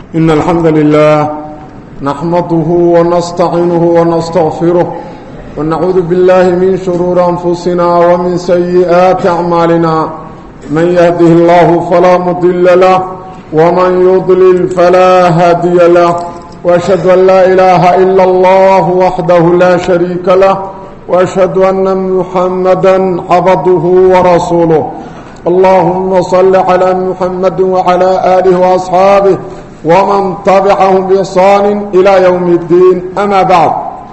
إن الحمد لله نحمده ونستعينه ونستغفره ونعوذ بالله من شرور أنفسنا ومن سيئات أعمالنا من يهده الله فلا مضل له ومن يضلل فلا هادي له وأشهد أن لا إله إلا الله وحده لا شريك له وأشهد أن محمدا عبده ورسوله اللهم صل على محمد وعلى آله وأصحابه ومن تبعهم بإحسان إلى يوم الدين أما بعد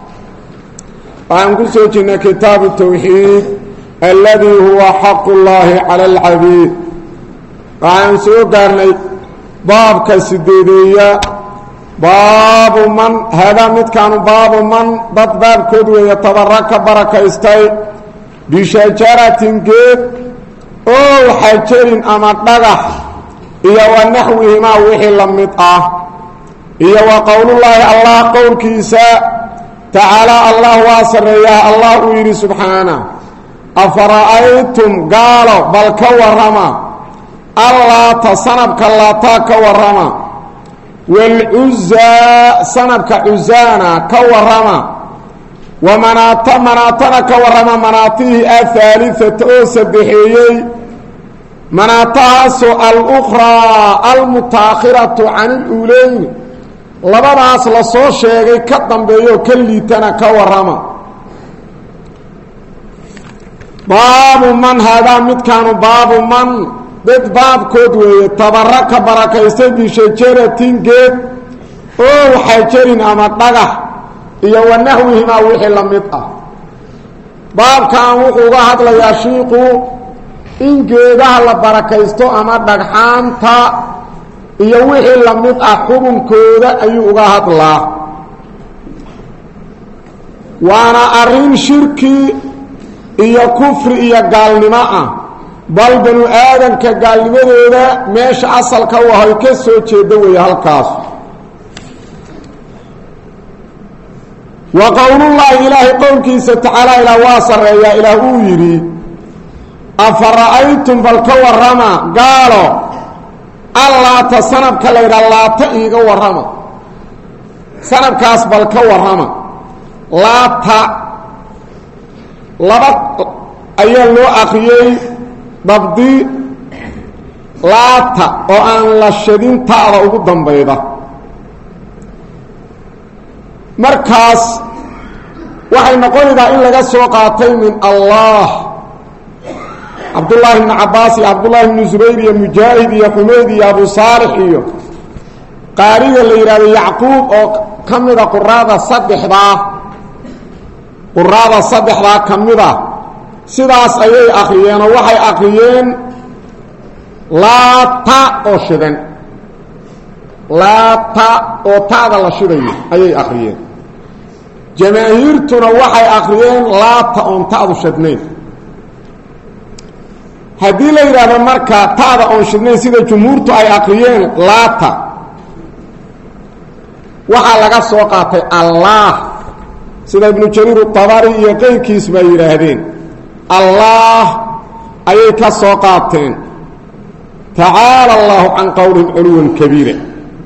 فعنكم سوچنا كتاب التوحيد الذي هو حق الله على العبيد فعن سوقرني باب كالسديدية باب من هذا متكان باب من ضد باب كدو يتبرك بركة استي بشجرة جيد أو حجر أما دغح إيا ونحوهما وحي لمطاه إيا وقول الله قول كيساء تعالى الله واسر يا الله ويري سبحانه أفرأيتم قالوا بل كورما الله تصنبك الله تاكورما والعزى صنبك عزانا كورما ومناطنا كورما مناطيه الثالثة أوسبحيي مناطاس الأخرى المتاخرة عن الأولين لبداس لسو شيغي كدنبيو كليتنا كورما باب من هذا متكان باب من باب كودوي تبرك بركيسه بشجره جيد او حجرين اما دغح iyo wanahwihima wixii la mid ah baabkan wuxuu uga hadlayaa shiiqu in geedaha la barakaysto ama dhagxaanta iyo wixii la mid ah xukunkooda ayuu uga hadlaa waana arin shirki iyo kufri iyo gaalnimo ah bal banu aadanka gaalnimadooda meesha asalka wahay ka soo jeedo way halkaas وقول الله إلهي قولكيس تعالى إلى واصر يا إله يري أفرأيتم بالكورما قالوا الله تصنبك لير الله تأيق ورما صنبك أصبال كورما لا لبط أيها له أخيي ضبطي لا وأن لشدين تعالى قدام بيضا markaas waxay noqonaysaa in laga soo qaatay min Allah Abdullah ibn Abbas iyo Abdullah ibn Zubayr iyo Mujahid iyo Humayd iyo Abu Salih iyo qaariga la yiraahdo Yaqub oo kamida quraada saddexda kamida sidaas ayay akhriyeen oo waxay akhriyeen la ta oo shidan la ta oo taada la shidayo ayay akhriyeen جماهيرتنا waxay akhriyeen laata on taadu shadnayn hadii la yiraahdo marka taada on shadnayn sida jumhuurtu ay akhriyeen laata waxa laga soo qaatay Allah sida ibn Jarir at-Tabari iyo qeynkiis ba yiraahdeen Allah ayay ka soo qaateen ta'ala Allah an qawlin ulwan kabira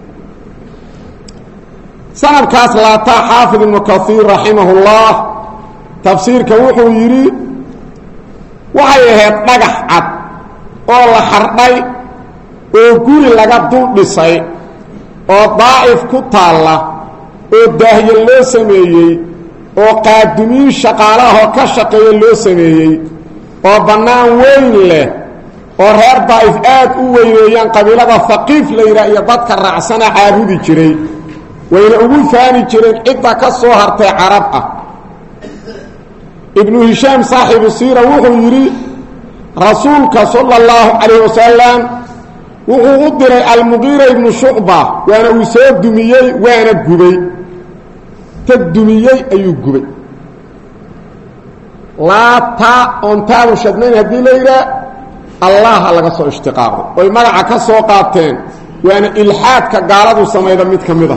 سنب كاس لاتا حافظ ابن كثير رحمه الله تفسير كوحو يري وحي هيد دغح عد او لا خرداي او غوري لغا دول دhisay oo ضعيف ku taala oo daahiye loo sameeyay oo qaadimiin shaqaalaha ka shaqeeyay loo sameeyay oo banaan weyn leh oo reer ضعيف aad u weeyaan qabiilada faqiif leeyra iyo dadka raacsana caabudi jiray وإن أقول ثاني جرين إذا كسو هرتي عرب ابن هشام صاحب السيرة وهو يري رسولك صلى الله عليه وسلم وهو قدر المغيرة ابن شعبة وانا أساب دميي وانا قبي تدميي أيو قبي لا تا انتالو شدنين هدي ليلة الله لغا سو اشتقاقه ويمرع كسو قابتين وانا إلحاد كقالدو سميدا متكمدا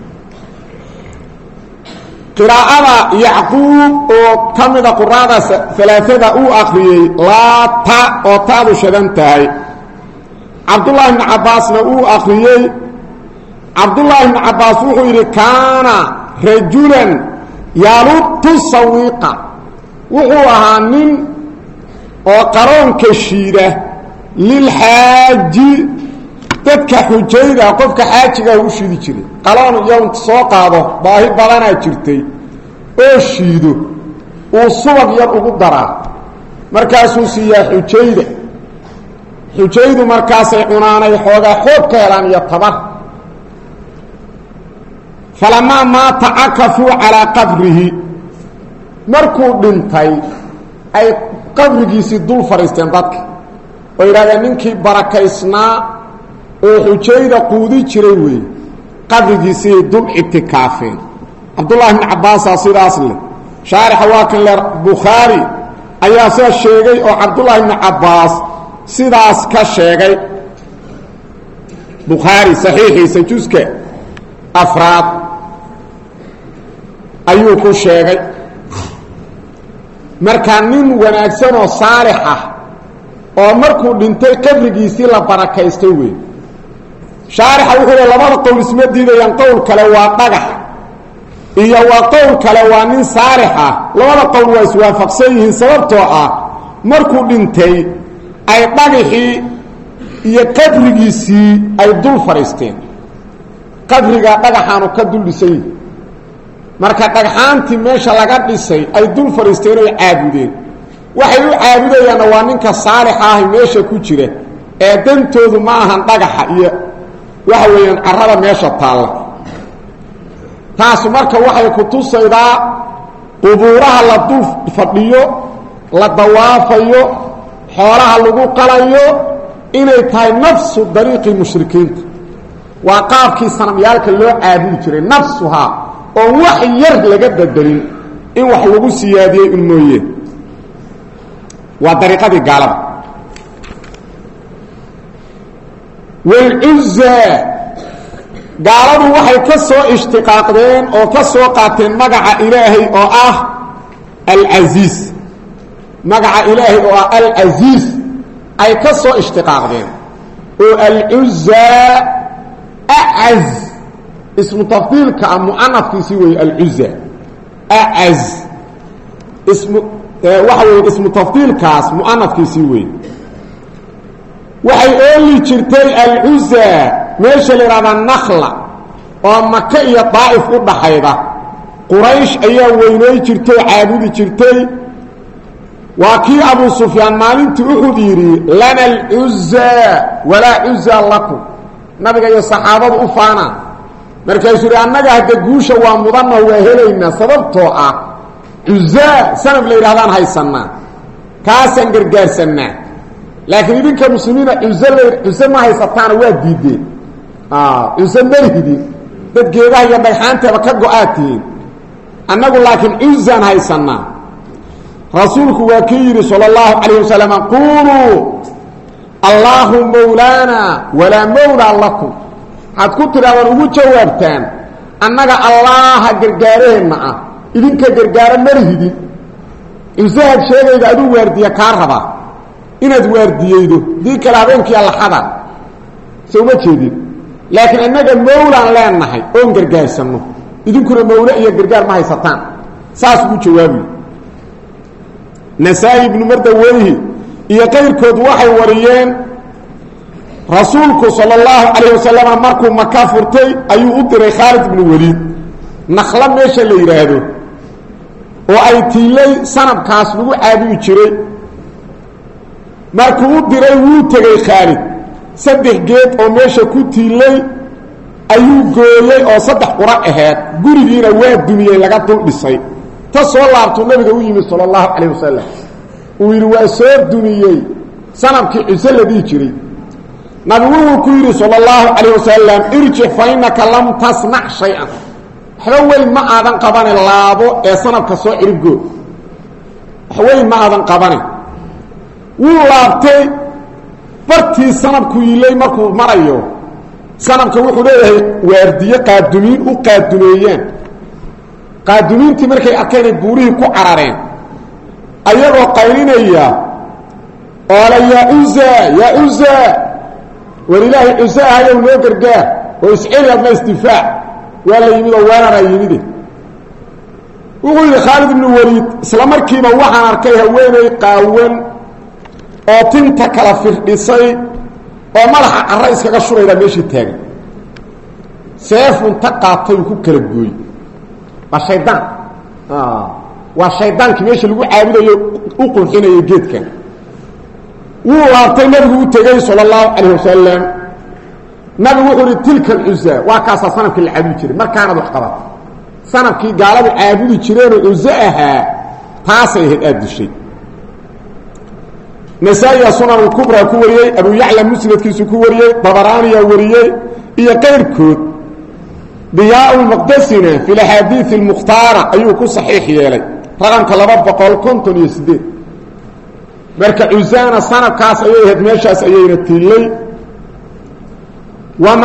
قراءة يعقوب وكمد قراءة ثلاثة أخريي لا تا أو تادو شدنتهي عبد الله بن عباس أخريي cabdullaahi bni cabbaas wuxuu yidhi kaana rajulan yalutu sawiiqa wuxuu ahaa nin oo qaroonka shiida lilxaaji dadka xujayda qofka xaajigaa u shiidi jiray qaloon iyounta soo qaado baahi badanaa jirtay oo shiido uu subag yar ugu daraa markaasuu siiyaa xujaydu markaasay cunaanay xoogaa xoog ka helaan iyo tabar falamaa maata cakafuu calaa qabrihi markuu dhintay ay qabrigiisii dul fadhiisteen dadka oo yidhahdeen ninkii barakaysnaa oo xujayda quudi jiray weeye qabrigiisii dul ictikaafeen cabdullaahi bni cabbaasaa sidaas leh shaarixa waa kan le bukhaari ayaa sidaa sheegay oo cabdullaahi bni cabbaas sidaas ka sheegay bukhaari saxiixiisa juska 4 ayuu ku sheegay markaa nin wanaagsan oo saalix ah oo markuu dhintay qabrigiisii la barakaystay wey shaarixa wuxuu yidhi labada qowl isma diidayaan qowl kale waa dhagax iyo waa qowl kale waa nin saalix ah labada qowl waa iswaafaqsan yihiin sababtoo ah markuu dhintay ay dhagaxii iyo qabrigiisii ay dul fadhiisteen qabriga dhagaxaanu ka dul dhisan yihi marka dhagxaantii meesha laga dhisay ay dul fadhiisteen oy caabudeen waxay u caabudayaanna waa ninka saalix ahi meesha ku jira ee dantoodu ma ahan dhagaxa iyo waxa weeyaan carrada meesha taalla taasu marka waxay ku tusaydaa qubuuraha la dul fadhiyo la dawaafayo xoolaha lagu qalayo inay tahay nafsu dariiqi mushrikiinta waa qaabkii sanamyaalka loo caabudi jiray nafsuhaa oo wax yar laga bedelin in wax lagu siyaadiyey un mooye waa dariiqadii gaalada walcuzza gaaladu waxay ka soo ishtiqaaqdeen oo ka soo qaateen magaca ilaahay oo ah alcasiiz magaca ilaahay oo ah alcasiiz ay ka soo ishtiqaaqdeen oo alcuzza acaz ismu tafdiilka ah mu'anafkiisii weeye alcuzza acaz ismu waxa weeye ismu tafdiilkaas mu'anafkiisii weeye waxay ooli jirtay alcuzza meesha la yidhahdaa nakhla oo maka iyo daa'if u dhaxayda quraysh ayaa weynooy jirtay oo caabudi jirtay waa kii abu sufyaan maalintii uxud yidhi lana alcuzza walaa cuzza lakum nabiga iyo saxaabadu u faanaan markaasuu yidhi annaga hadda guusha waa mudanna waa helaynaa sababtoo ah cuzza sanab la yidhahdaan haysannaa kaasaan gargaarsannaa laakiin idinka muslimiina cuzze ma haysataana waa diideen cuzze malhidin dad geedaha iyo dhagxaanteeba ka go-aad tihiin annagu laakiin cuzzaan haysannaa rasuulku waa kii yidhi salى اllahu calayh wasalam quuluu allaahu mawlaana walaa mawlaa lakum waxaad ku tidhahdaan ugu jawaabtaan annaga allaaha gargaaraheenna ah idinka gargaaro malhidin cusahaad sheegayda aduu waardiya kaa rabaa inaad waardiyeydo dii kale habeenkii allaxada se uma jeedin laakiin annaga mawlaan leenahay oon gargaarsanno idinkuna mawle iyo gargaar ma haysataan saas ugu jawaabuy nasaa-i ibnu mardaweyhi iyo qayrkood waxay wariyeen rasuulku sala اllahu calayh wasalam markuu maka furtay ayuu u diray khaalid ibnu weliid nakhlo meesha la yidhaahdo oo ay tiilay sanabkaas lagu caabudi jiray markuu u diray wuu tegey khaalid 3 geed oo meesha ku tiilay ayuu gooyey oo 3 qura aheed gurigiina waa dumiyey laga dul dhisay ta soo laabtuu nabiga u yimid sala اllahu calayh wasalam uu yidhi waa soo dumiyey sanabkii cuse la dhihi jiray nabigu wuu ku yidhi salى اllahu calayh wasalam irjic fa innaka lam tasnac shay-an waxba weyn ma aadan qabani laabo ee sanabka soo ciribgood wax weyn ma aadan qabani wuu laabtay bartii sanabku yilay markuu marayo sanabka wuxuu leeyahay waardiye qaadumiin u qaadumeeyaan qaadumiintii markay arkeen ay buurihii ku carareen ayagoo qaylinaya oo la yaa cuzza walilaahi cuzza ahayow noo gargaar ويسعيل أبنى استفاع ولا يميد ولا يميد وقل خالد بن الوليد اسلامر كيما وحان اركيها ويني قاون oo tinta kala firdhisay oo madaxa arrays kaga shurayda meeshii taagan seefun taqaatay ku kala gooy waa shaydaan meeshii lagu caabudayo u qurxinayo geedkan wuu laabtay nabigu u tagay sallallahu alayhi wasallam nabigu wuxuu tilka al-uzza waa kaasa sanadkii la caabudi jiray markaana wax qabat sanadkii gaaladu caabudi jireen oo uzaaha taasay hadishay نسائي سنن الكبرى كوريي ابو يعلى مسند كيسو كوريي طبراني وريي iyo qeyrkood ضياء المقدسين في الاحاديث المختاره ايو ku صحيح yeelay raqamka 258 marka uzana sanadkaas ayay had meeshaas ayayna tiilay wa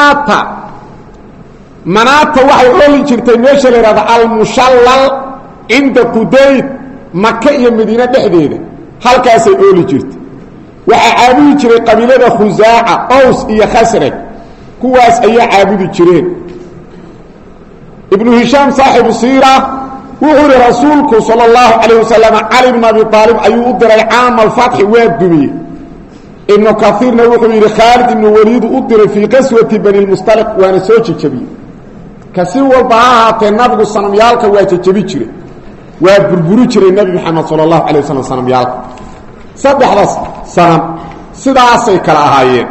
manata waxay ooli jirtay meesha la yiraahdo al mushallal inda qudayd makka iyo madiina dhexdeeda halkaas ay ooli jirtay waxa caabudi jiray qabiilada khuzaa'a aws iyo khasraj kuwaas ayaa caabudi jireen ibn hisham saaxibu siira wuxuu rasuulku sallallahu alayhi wasallam ali ibn abi talib ayuu diray aam al-fath wa dubi ibn kathirna wuxuu yiri khalid ibn walid u diray fi qaswati bani al-mustaliq wa ana soo jabi kasi walbaa ta nabigu sanamyaalka waa jabi jiray waa burburi jiray nabi maxamed sallallahu alayhi wasallam sanamyaalka saddexdaas sanam sidaasay kala ahaayeen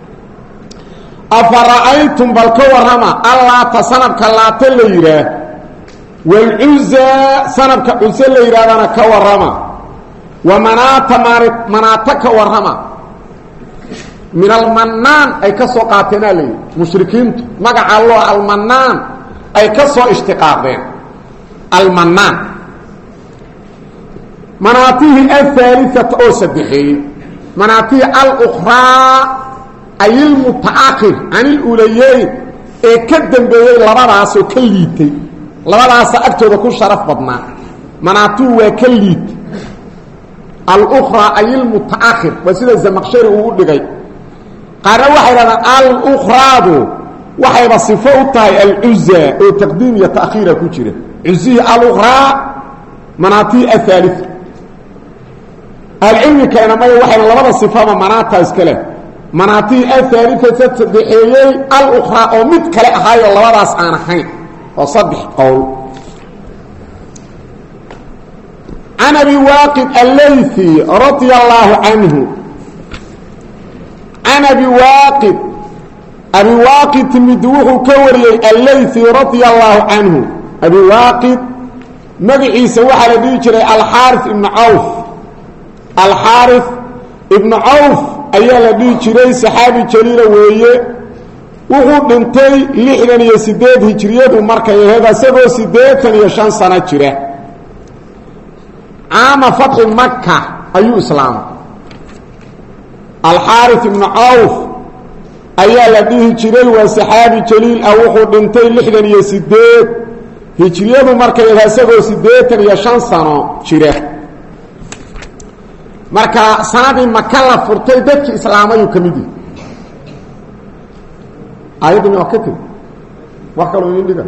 afara'aytum bal kawarama allah tasanabka la talayra wal uzza sanabka uzza la yiraadana kawarama wa manata kawarama min al mannan ay ka soo qaateen ali mushrikiintu magaca allah al mannan ay ka soo ishtiqaaqeen al mannan مناطيه الثالثة أو سبحي مناطيه الأخرى أي المتأخر عن الأوليين كدن بيه لبراس وكليتي لبراس أكتب كل شرف بدنا مناطيه وكليت الأخرى أي المتأخر وسيدة الزمقشري وقول لغاية قال واحدة الأخرى وحي بصفوتها العزة وتقديم يتأخير كتير عزيه الأخرى مناطيه الثالثة العلم كان ما يوحي لبدا صفه مناطه اسكله مناطي الثالثه تدحيي الاخرى او مد كله اهاي لبداس aan ahayn oo saddex qowl ana bi waqid al-laythi radiyallahu anhu ana bi waqid abi waqid midwuhu kawriyay al-laythi radiyallahu anhu abi waqid magciisa waxa la dhigi jiray al-harith ibn auf الحارث ابن عوف ايا لدي جيري صحابي جليل ويه وهو دنتي 68 هجريته markay yahay asagoo 85 sano jira عام فتح مكة ايو اسلام الحارث ابن عوف ايا لدي جيري وصحابي جليل او وهو دنتي 68 هجريته markay yahay asagoo 85 sano jira marka sanadii Makka la furtay dadkii islaamayu kamidi ayaduna waqti wax kale oo indiga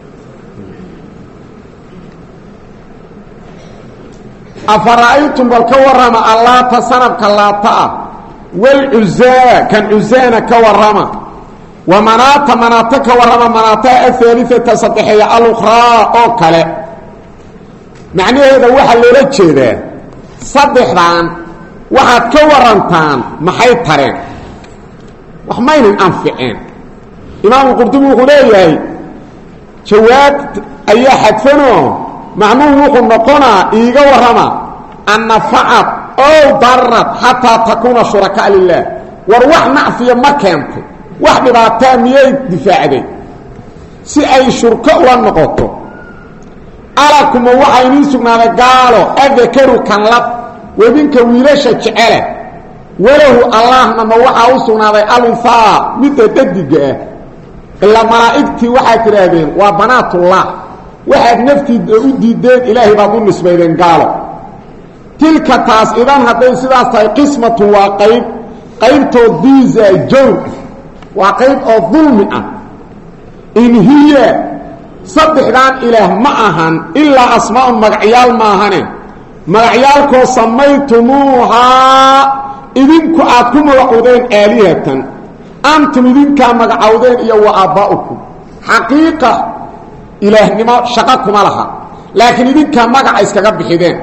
afara'aytum bal kawarama allah tasanabka laata wal uzza kan uzzana kawarama wa manata kawarama manata athalitha sadhiya al-ukhra oo kale macnaheedu waxa loo jeedaa saddexdan waxaad ka warantaan maxay tareen wax maynan anficeen imaam qurtubi wuxuu leeyahay jawaab ayaa xadfano macnuhu wuxuu noqonaa iiga warama anna fa'at oo darrat hatta takuna shuraka lillah war wax nacfiya ma keento wax dhibaato miyay difaacday si ay shurka u noqoto alakum waxayni sugnaaday gaalo adakaru kan lab wadinka wiilasha jecel walahu allahna ma waxa uu sugnaaday alfa mid dadiga illa malaa'ikti waxa tiraadeen waa banaatullah waxa nafti u diideen ilaahi baa u nisbeeyeen gaalo tilka taas idan haday sidaas tahay qismatu waa qaybto diisa joog وقيب الظلم إن هي صدحدان إله معهن إلا أسماء مقعيال معهن مقعيالكو سميتموها إذنكو آتكم وعودين آلية أنتم إذنكا مقعودين إيا وآباؤكم حقيقة إله نما شقاكم لها لكن إذنكا مقع إسكاقب بحيدين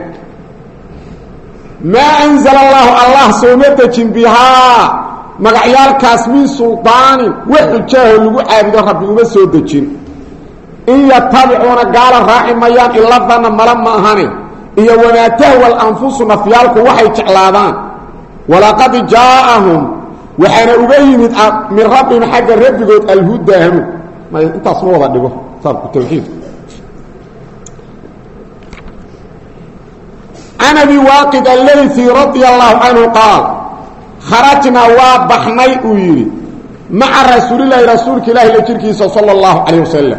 ما أنزل الله سومتك بها مقعيالكاس من سلطان وحجاه اللي عابد ربي ومسودكين إن يتبعون قال الراعي ميان إلا الظن ملما هاني إيا وما تهوى الأنفس نفيالك وحي تعلادان ولقد جاءهم وحين أبين من ربهم حق الرب قلت الهدى هم ما انت أصنوه ذلك صارك التوحيد عن أبي واقد الليثي رضي الله عنه قال خرجنا وابحني ويري مع رسول الله رسولك الله لجركي صلى الله عليه وسلم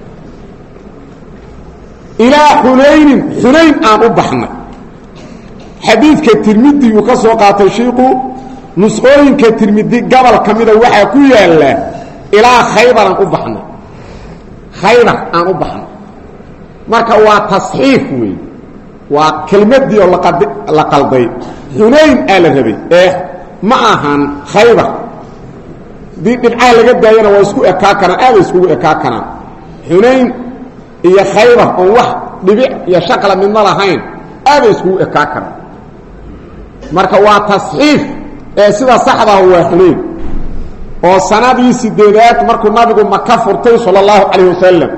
إلى حنين آن أبحنا حديث كالترمذي يقصوا قاتل شيقه نسخوين كالترمذي قبل كميدا وحاكو يالا إلى خيبر آن أبحنا خيبر آن أبحنا marka waa tasxiif weey waa kelmadii oo la qalday xunayn ala rabay ma ahan khaybar dibca laga daayana waa isku ekaa karaan aad isku ekaa karaan xunayn iyo khaybar oo wax dhibic iyo shaqala midna lahayn aad isku ekaa karaan marka waa tasxiif sida saxda ah waa xunayn oo sanadii 8 markuu nabigu Makka furtay sallallahu alayhi wasallam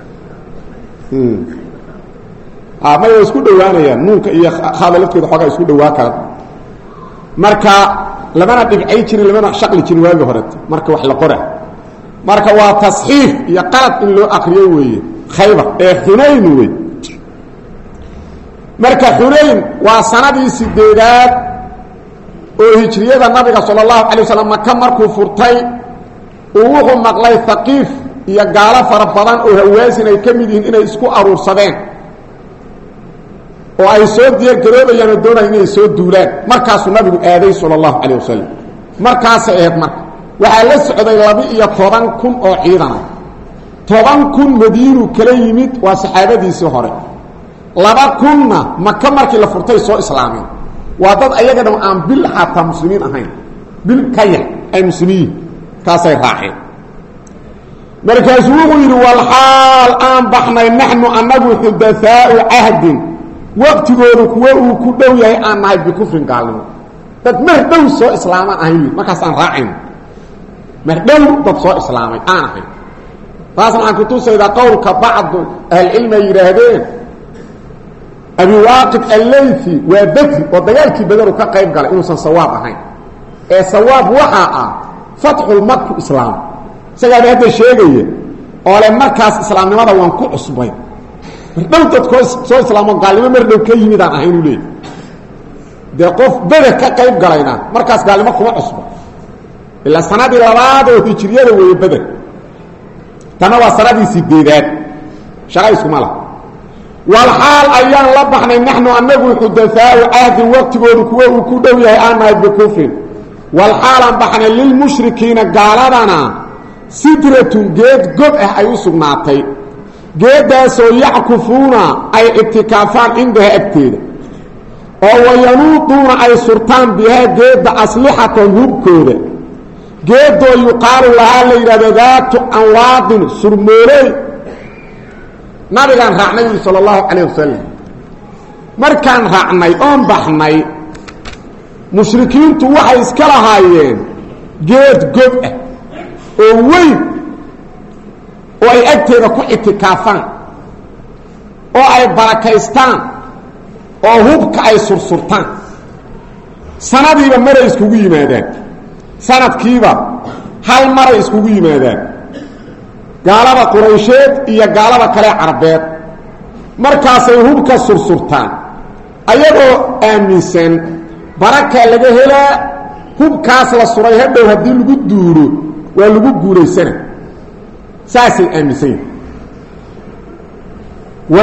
ma isku dhawaanayaan nuunka iyo khadaladkooda xogaa isku dhawaa kara marka labana dhibcay jirin labana shaqli jirin waagi hore marka wax la qora marka waa tasxiif iyo qalad in loo aqriyo weeye khaybar xunayn weey marka xunayn waa sanadii 8 oo hijriyada nabiga sallallahu alayhi wasallam Makka markuu furtay uu wuxuu maqlay Thaqiif iyo gaala fara badan oo hawaasin ay kamid yihiin inay isku aruursadeen oo ay soo diyaar garoobayaan doonayaan inay soo duulaan markaas nabigu aaday sallallahu alayhi wasallam markaas ahayd marka waxa la socday 12,000 oo ciidan 10,000 Madiinu kala yimid waa saxaabadiisii hore 2,000 Makka markii la furtay soo islaameen waa dad ayagana aan bil xataa muslimiin ahayn bil kaya ay muslimiin taasay raaceen markaas wuxuu yiri wal haal aan baxnay nahnu annagu hudathaa'u ahdin waqtigoodu kuwa uu ku dhow yahay aan nahay bi kufrin gaalimo dad mar dhow soo islaaman ahayn markaas aan raacin mar dhow dad soo islaamay aan ahayn taasna aan ku tusayda qowlka bacd ahli yiraahdeen abi waqid al-laythi wa bakr oo dagaalkii badar ka qayb galay inuu san sawaab ahayn sawaab waxa ah fathul makkah islaam isaga hadda sheegay oo le markaas islaamnimada waan ku cusbay dhow dadku soo islaamo gaalimo mar dhow ka yimid aan ahayn leey de qof bada ka qayb galayna markaas gaalimo kuma cusbo ila sanadii labaad oo hijriyada weey badar tana waa sanadii 8 shaqa isku mala wal haal ayaan la baxnay nahnu annagu hudathaa'u ahdi waqtigoodu kuwa uu ku dhow yahay aan nahay bi kufrin wal haalan baxnay lil mushrikiina gaaladana sidratun geed gob ay u sugnaatay geedaasoo yackufuuna ay itikaafaan cindaha agteeda oo wayanuuduuna ay surtaan bihaa geedda aslixatan hubkooda geedoo yuqaalu lahaa la yidhahdo daatu anwaadin surmooley nabigaan raacnay sala allahu calayh wasalam markaan raacnay oon baxnay mushrikiintu waxay iska lahaayeen geed gob oo weyn oo ay agteeda ku itikaafaan oo ay barakaystaan oo hubka ay sursurtaan sanadiiba maray iskugu yimaadaan sanadkiiba hal maray iskugu yimaadaan gaalada quraysheed iyo gaalada kale carabeed markaasay hubka sursurtaan ayagoo aaminsan baraka laga helaa hubkaas la suray hadhow haddii lagu duuro waa lagu guuraysana saasay aaminsan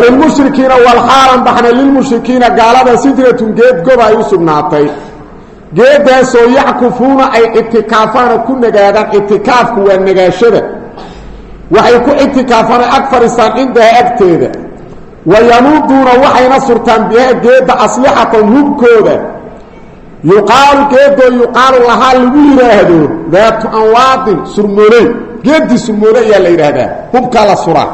walilmushrikiina walxaalan baxna lilmushrikiina gaalada sidratun geed goba ay u sugnaatay geedaasoo yackufuuna ay ictikaafaana ku nagaadaan ictikaafku waa nagaashada waxay ku ictikaafaan ag fadhiistaan cindaha agteeda wayanuuduuna waxayna surtaan bihaa geedda aslixatan hubkooda yuqaalu geedoo yuqaalu lahaa lagu yidhaahdo daatu anwaadin surmooley geeddii surmoole ayaa la yidhaahdaa hubkaa la suraa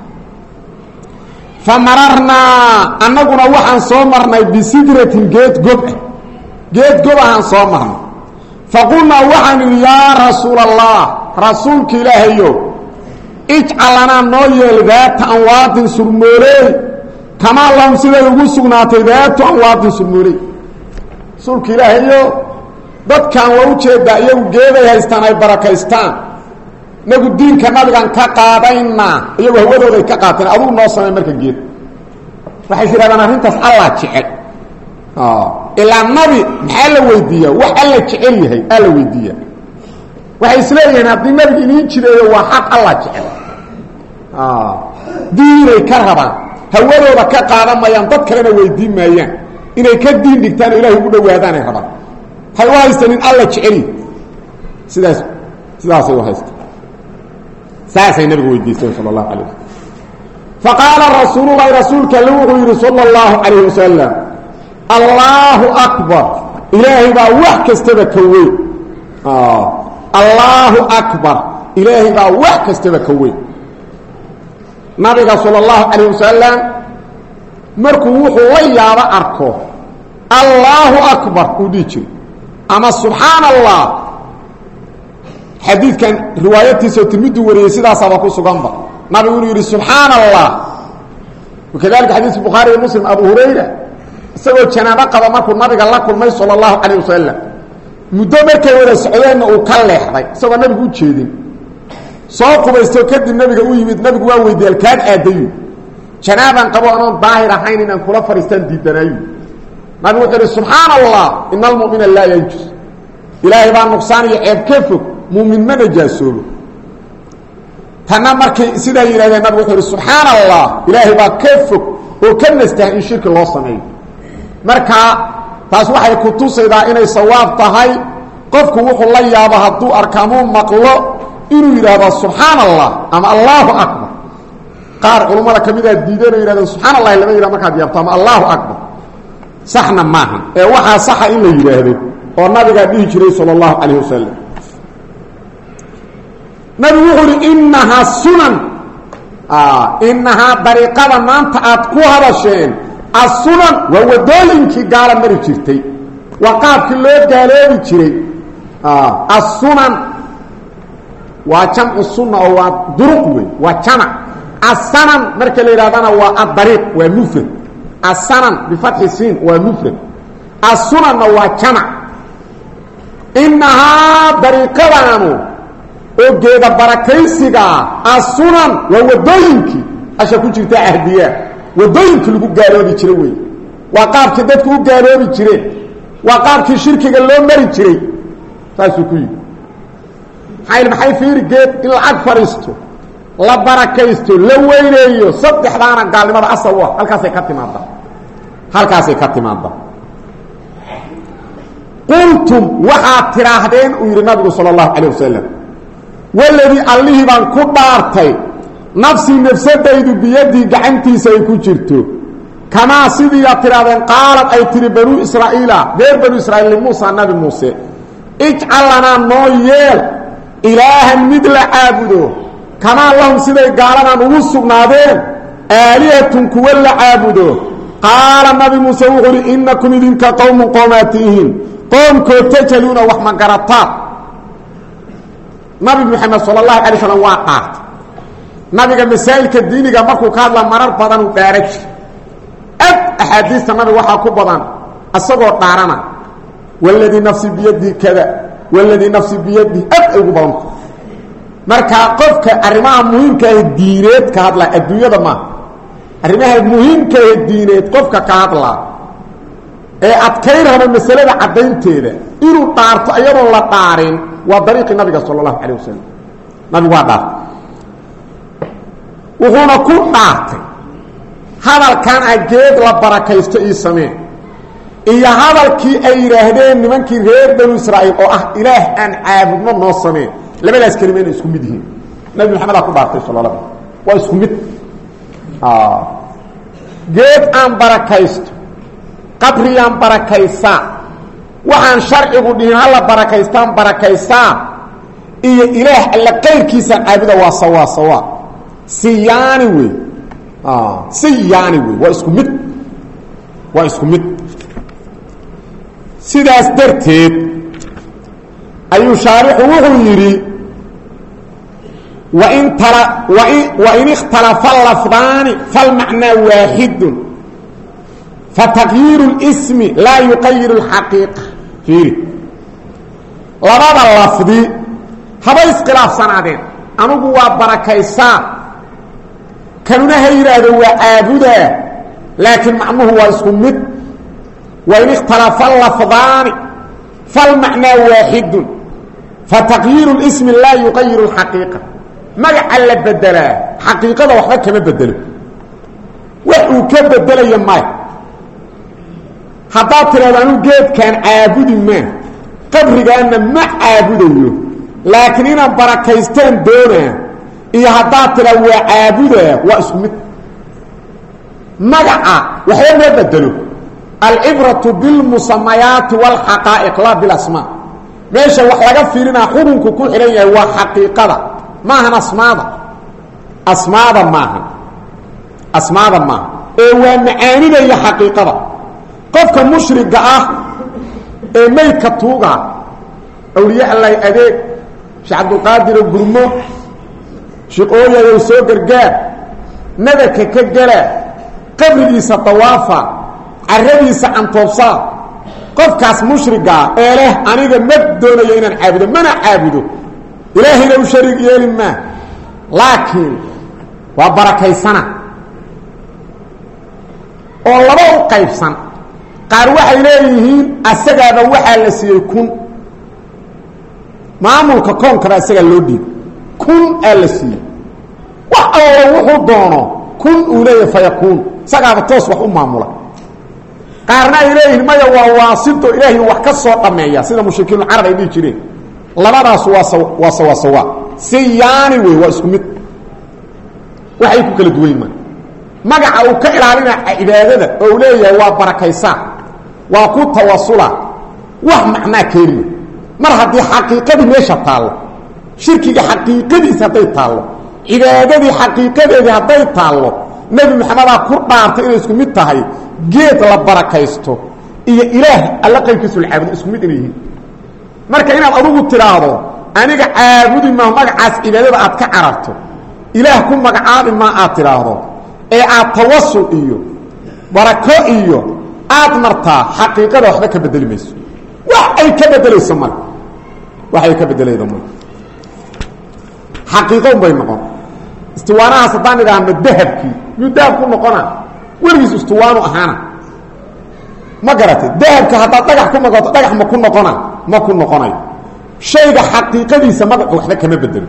fa mararnaa annaguna waxaan soo marnay bisidratin geed gob ah geed gob ahaan soo marnay faqulnaa waxaan idhi yaa rasuula allah rasuulka ilaahayo ijcal lanaa noo yeel daata anwaadin surmooley kamaa lahum siday ugu sugnaatay daatu anwaadin surmooley rasuulka ilaahayo dadkan waa u jeedaa iyagu geeday haystaan ay barakaystaan nagu diinka nabigan ka qaadaynaa iyagu hawadooday ka qaateen adugu noo samay marka geed waxay yidhahdaan arrintaas allah jecel ilaa nabi maxaa la weydiiyaa wax alla jecel yahay aa la weydiiyaa waxay isleeyihiin haddii nabiga iniin jireeyo waa xaq allah jecel diinay ka rabaan hawadooda ka qaadan mayaan dad kalena weydiin maayaan inay ka diin dhigtaan o ilahay ugu dhawaadaanay rabaan hay u haystaan in alla jeceli sidaasay u haystaan saasay nabiga weydiisteen sala allahu alayh wasalam faqaala rasuululahi rasuulka alle wuxuu yidhi sala allahu calayh wasalam allaahu akbar ilaahay baa wax kastaba ka weyn allaahu akbar ilaahay baa wax kastaba ka weyn nabiga sala allahu calayh wasalam markuu wuxuu la yaabo arko allaahu akbar uu dhihi jiray ama subxaana allah xadiidkan riwaayatiisao tirmiduu wariyey sidaasaaba ku suganba nabigu inuu yidhi subxaana allah wakadalika xadiis bukhaari iyo muslim abu hurayra isagoo janaabo qaba markuu nabiga la kulmay sala allahu calayh wasalam muddo markay wada socdeenna uu ka leexday isagoo nabigu u jeedin soo qubaysto kadib nabiga u yimid nabigu waa weydiiye alkaan aadayu janaabaan qabo anoon daahir ahayn inaan kula fadhiistaan diidanaayu nabigu wuxuu yidhi subxaana allah ina almu'mina laa yanjus ilaahay baa nuqsaan iyo ceeb ka fog muumin ma najaasoobo tanna markay sidaa yidhahdeen nabigu wuxuu yidhi subxaana allah ilaahay baa ka fog oo ka nastaha in shirki loo sameeyo marka taas waxay ku tusaydaa inay sawaab tahay qofku wuxuu la yaabo hadduu arkaamuu maqlo inuu yidhaahdo subxaana allah ama allaahu akbar qaar culummada ka mid a diideen oo yidhahdeen subxaana allahi lama yidhah markaad yaabto ama allaahu akbar saxna maaha ee waxaa saxa in la yidhaahdo oo nabigaa dhihi jiray sala allahu calayh wasalam nabigu wuxuu uhi inahaa sunan inahaa dariiqada maanta aad ku hadasheen assunan waa wadooyinkii gaala mari jirtay waa qaabkii loo gaaloobi jiray assunan waa jamcu sunna oo waa duruq wey waa jamac asanan marka la yidhahdana waa adariiq waa mufrad asanan bifatxi siin waa mufrad assunanna waa jamac inahaa dariiqadaanu oo geeda barakaysigaa assunan waa wadooyinkii asha ku jirta ahdiyaa wadooyinkii lagu gaaloobi jiray wey waa qaabkii dadku u gaaloobi jireen waa qaabkii shirkiga loo mari jiray saasuu ku yidhi maxay fiiri geed in lacag fadhiisto la barakaysto la weyneeyo saddexdaana gaalnimada asal u ah halkaasay ka timaadda qultum waxaad tidhaahdeen uu yidhi nabigu sala allahu calayh wasalam waladii allihii baan ku dhaartay nafsii nafsadaydu biyadii gacantiisa ay ku jirto kamaa sidiiaad tidhahdeen qaalad ay tihi banuu israa'iila reer banuu israiil limuusa nabi muuse ijcal lanaa noo yeel ilaahan mid la caabudo kamaa lahum siday gaaladan ugu sugnaadeen aalihatun kuwa la caabudo qaala nabi muuse wuxuu uhi inakum idinka qowmun qoomaatiihin qoomkood tajaluuna wax ma garataan nabi moxamed sala allahu alay slam waa dhaartay nabiga masaa'ilka diiniga markuu ka hadla marar badan uu dhaara jir ad axaadiista nabiga waxaa ku badan isagoo dhaarana waladii nafsi biyadii kada waladii nafsi biyadii ad ay ugu badanta markaa qofka arrimaha muhiimkaahe diineed ka hadlaa adduunyada maaha arrimaha muhiimkaahe diineed qofka ka hadlaa ee adkayn raba masalada caddaynteeda inuu dhaarto ayadoon la dhaarin waa dariiqii nabiga sala allahu calayh wasalam nabigu waa dhaartay wuxuuna ku dhaartay hadalkan a geed la barakaysto ii sameen iyo hadalkii ay yiraahdeen nimankii reer banu Israa'iil oo ah ilaah aan caabudno noo sameen labadaas kelimo inay isku mid yihiin nabi maxamed ku dhaartay sallallahu alayhi wasallam waa isku mid geed aan barakaysto qabri aan barakaysa waxaan sharcigu dhihin hal barakaystaan barakaysa iyo ilaah alla qeyrkiisa caabuda waa sawa siyaani way waa isku mid sidaas darteed ayuu shaarixu wuxuu yiri wa in ikhtalafa lafdani fal ma'na wahid فتغيير الاسم لا يغير الحقيقة فيه لبدا لفظي هبا اسقلاف سنادين انغو وا بركيسا كانوا هيرادو وعابده لكن معناه هو اسمد وإن اختلف اللفظان فالمعنى واحد فتغيير الاسم لا يغير الحقيقة ما يعل بدلا حقيقة وحده كما بدله وحو كبدل يماي haddaad tiraahdo anu geedkaan caabudi maa qabrigaana ma caabudayo laakiin inaan barakaystaan doonaa iyo haddaad tiraahdo waa caabudaa waa isku mid magaca waxba ma bedelo alcibratu bilmusamayaati walxaqaa'iq laa bilasmaa meesha wax laga fiirinaa xukunku ku xidhan yahay waa xaqiiqada maahan asmaada maaha ee waa macaanida iyo xaqiiqada qofka mushriga ah ee meydka tuuga awliya allah adeeg sheekh abdul qaadir gurmo shaqooyada soo gargaar nabadka ka gala qabrigiisa tawaafa aradiisa antoobsa qofkaas mushriga ee leh aniga ma doonayo inaan caabudo mana caabudo ilaahayna u shariig yeelma laakiin waa barakaysana oo laba u qaybsan qaar waxay leeyihiin asagaaba waxa la siiyay kun maamulka koonka asaga loo dhiib kun ala siiyay wax alla wuxuu doono kun uu leeyahay fayakun sagaaba toos wax u maamula qaarna ay leeyihiin maya waa waasito ilaahi wax ka soo dhameeya sida mushrikiin carab ay jireen labadaas waa sawa siyaani way waa isku mid waxay ku kala duwan magaca uu ka ilaalina cibaadada oo leeyahay waa barakaysa waa ku tawasula wax macna keenay mar hadii xaqiiqadii meesha taalo shirkiga xaqiiqadiisa haday taalo cibaadadii xaqiiqadeedii haday taalo nabi maxamed ku dhaartay inay isku mid tahay geed la barakaysto iyo ilaah alla qaybkiisu caabud isku mid inay yihiin marka inaad adigu tiraahdo aniga caabudi ma magacaas cibaadada aad ka cararto ilaah ku magacaadi ma aad tiraahdo ee aad tawassul iyo barako iyo aad martaa xaqiiqada waxba ka bedeli mayso wax ay ka bedelayso mar waxay ka bedelaydo mar xaqiiqo bay noqon istiwaanaha sadaniga ama dahabki yudab ku noqona wariis istiwaanu ahana ma garatay dahabka hada dhagax ku noqoto dhagax ma ku noqonay shayga xaqiiqadiisa ma waxba kama bedelo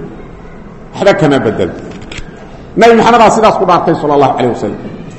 nabi maxamed sidaas ku dhaartay sallallahu alayhi wasallam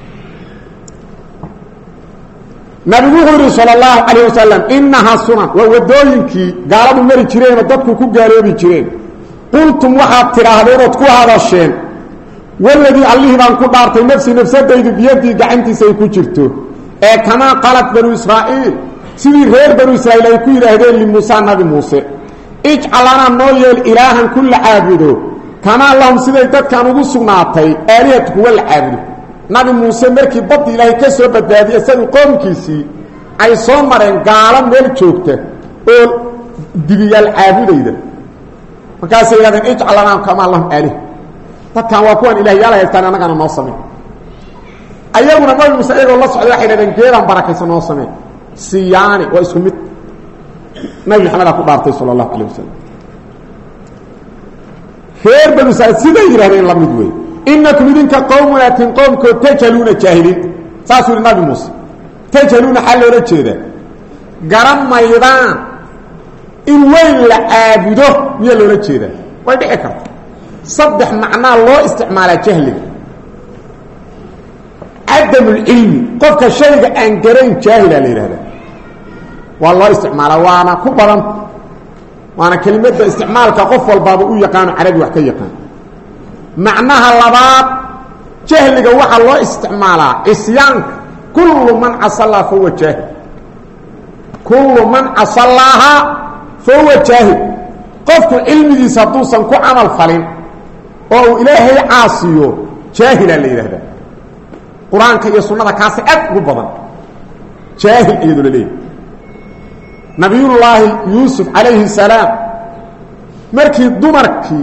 nabi wuxuu sallallahu alayhi wasallam innaha sunan wa wadooyinkii gaaladu mari jireen dadku ku gaaloobi jireen qultum waxaad tiraahdeen oo ku hadasheen walladii allihi baan ku dhaartay nafsadaydu biyadii gacantiisa ay ku jirto ee kama qalat banu israa'iil sidii reer banu israa'iil ay ku yiraahdeen li muusa nabi muuse ij'alana nooyeel ilaahan kull caabudo kama lahum siday dadkan ugu sugnaatay aaliyad wal caabudo nabi muuse markii bad ilaahay ka soo badbaadiyay sidii qoomkiisii ay soo mareen gaala meel joogta oo dibiyaal caabudayda markaas ay yiraahdeen ij'alana kama lahum aalih dadkan waa kuwan ilaahay yaala haystaan anagana noo sameey ayaguna nabi muuse ayagoo la socday waxay yiraahdeen geeran barakaysan noo sameey siyaani waa isku mid nabi maxamed ku dhaartay sallallahu alayhi wasallam reer banu israa'iil sida yiraahdeen la mid way innakum idinka qawmulatin qawmko tajaluna jahilin saasuu nabi muuse tajaluna xal loo jeeda garan maydaan in weyn la caabudo miya loo jeeda way dhici kartaa saddex macnaa loo isticmaalaa jahliga عدم العلم قفك شيء أن قرين جاهلا لهذا والله استعمال وانا كبرا وانا كلمة استعمال كقف والباب يقان عربي وحكي يقان معناها اللباب جهل وحا الله استعمالا عصيان كل من عصى الله فهو جاهل كل من عصى الله فهو جاهل قفت علمي سطوسا كعمل فلين او الهي عاصيو جاهلا ليلهدا قرآن كي سنة كاسي أكبر بضان جاهل أيضا لليه نبي الله يوسف عليه السلام مركي دمركي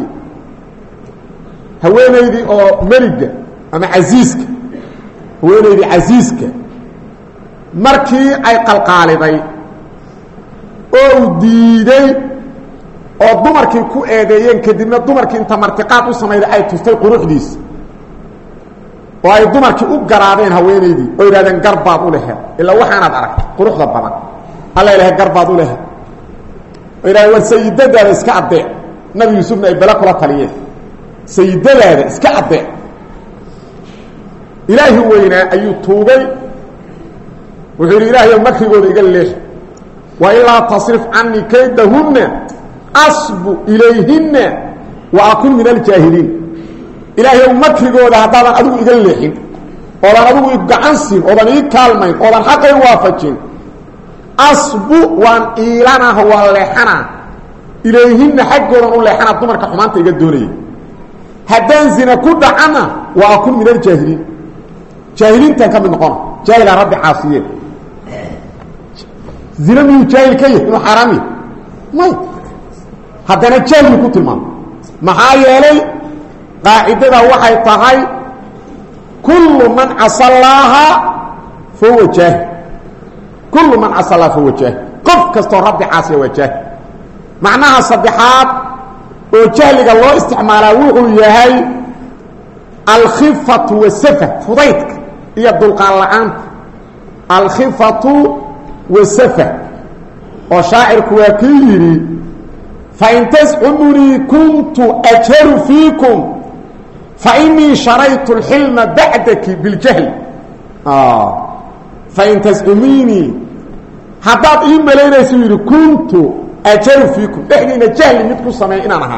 هوين يدي او مرقة اما عزيزك هوين يدي عزيزك مركي اي قلقالي بي او ديدي او دمركي كو ايديين كدبنا دمركي انت مرتقات وسميد اي تستي قروح ديس واي دمركي او قرابين هوين يدي او يرادين قربات ولها إلا وحانات عرق قروح ضبطان الله إلهي قربات ولها ويرادين والسيدة دا اسكا عدين نبي يوسفنا إبلا كلا طليه سيدة دا اسكا عدين إلهي وينا أيو توبي وحير إلهي المكري قول إيقال ليش وإلا تصرف عني كيدهن أصب إليهن وأكون من الجاهلين إلهي المكري قول هذا أدو إيقال ليحين ودان أدو إيقعنسين ودان إيقالمين ودان حقا يوافجين أصب وان إيلانا هو الليحنا إليهن حق ودان الليحنا دمرك حمانتا إيقال دوني هدان زنا كود عنا وأكون من الجاهلين جاهلين تنكم من قرن جاهل ربي عاصيين زنا ميو جاهل كيه إنه حرامي ما هدانا جاهل كنت المام محايا لي قاعدة وحي طهي كل من عصى الله فهو جاهل كل من عصى الله فهو جاهل قف كستو ربي عاصي وجاهل معناها صدحات وجاهل الله استعماله ويهي الخفة والسفة فضيتك يبدو القرآن الخفة والسفة وشاعر كواكيري فإن تزعمني كنت أجهر فيكم فإني شريت الحلم بعدك بالجهل فإن تزعميني حباب إيما لينا يسويري كنت أجهر فيكم إحنا جهل متكو سمعين عنها